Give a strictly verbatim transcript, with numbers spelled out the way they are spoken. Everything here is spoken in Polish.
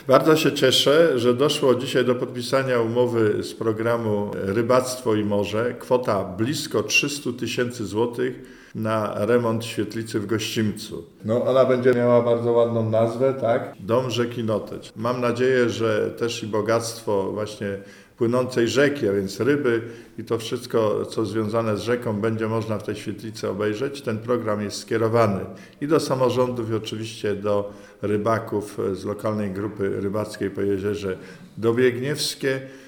Bardzo się cieszę, że doszło dzisiaj do podpisania umowy z programu Rybactwo i Morze. Kwota blisko trzysta tysięcy złotych na remont świetlicy w Gościmcu. No, ona będzie miała bardzo ładną nazwę, tak? Dom Rzeki Noteć. Mam nadzieję, że też i bogactwo właśnie płynącej rzeki, a więc ryby i to wszystko, co związane z rzeką, będzie można w tej świetlicy obejrzeć. Ten program jest skierowany i do samorządów, i oczywiście do rybaków z lokalnej grupy rybackiej po jeziorze Dobiegniewskie.